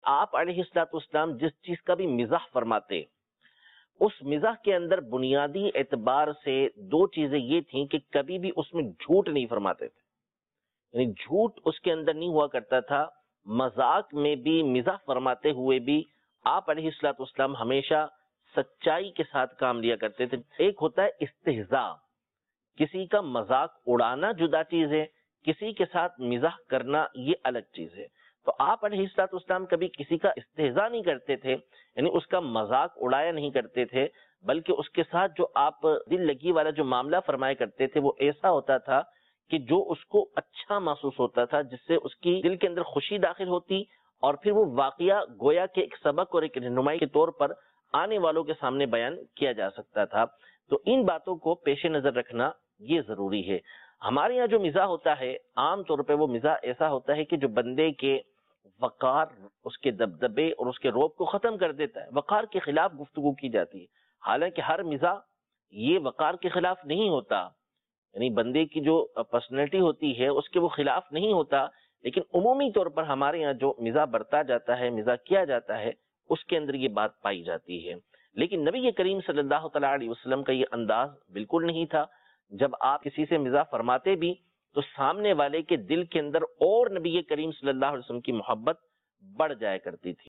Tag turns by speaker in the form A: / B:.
A: آپ علیہ السلام جس چیز کا بھی مزاح فرماتے، اس مزاح کے اندر بنیادی اعتبار سے دو چیزیں یہ تھیں کہ کبھی بھی اس میں جھوٹ نہیں فرماتے تھے، یعنی جھوٹ اس کے اندر نہیں ہوا کرتا تھا۔ مذاق میں بھی، مزاح فرماتے ہوئے بھی آپ علیہ السلام ہمیشہ سچائی کے ساتھ کام لیا کرتے تھے۔ ایک ہوتا ہے استہزاء، کسی کا مذاق اڑانا جدا چیز ہے، کسی کے ساتھ مزاح کرنا یہ الگ چیز ہے۔ تو آپ علیہ السلام کبھی کسی کا استہزاء نہیں کرتے تھے، یعنی اس کا مذاق اڑایا نہیں کرتے تھے، بلکہ اس کے ساتھ جو آپ دل لگی والا جو معاملہ فرمایا کرتے تھے وہ ایسا ہوتا تھا کہ جو اس کو اچھا محسوس ہوتا تھا، جس سے اس کی دل کے اندر خوشی داخل ہوتی، اور پھر وہ واقعہ گویا کہ ایک سبق اور ایک رہنمائی کے طور پر آنے والوں کے سامنے بیان کیا جا سکتا تھا۔ تو ان باتوں کو پیش نظر رکھنا یہ ضروری ہے۔ ہمارے یہاں جو مزاح ہوتا ہے عام طور پہ وہ مزاح ایسا ہوتا ہے کہ جو بندے کے وقار، اس کے دبدبے اور اس کے رعب کو ختم کر دیتا ہے، وقار کے خلاف گفتگو کی جاتی ہے۔ حالانکہ ہر مزاح یہ وقار کے خلاف نہیں ہوتا، یعنی بندے کی جو پرسنالٹی ہوتی ہے اس کے وہ خلاف نہیں ہوتا، لیکن عمومی طور پر ہمارے یہاں جو مزاح برتا جاتا ہے، مزاح کیا جاتا ہے، اس کے اندر یہ بات پائی جاتی ہے۔ لیکن نبی کریم صلی اللہ تعالیٰ علیہ وسلم کا یہ انداز بالکل نہیں تھا۔ جب آپ کسی سے مزاح فرماتے بھی تو سامنے والے کے دل کے اندر اور نبی کریم صلی اللہ علیہ وسلم کی محبت بڑھ جایا کرتی تھی۔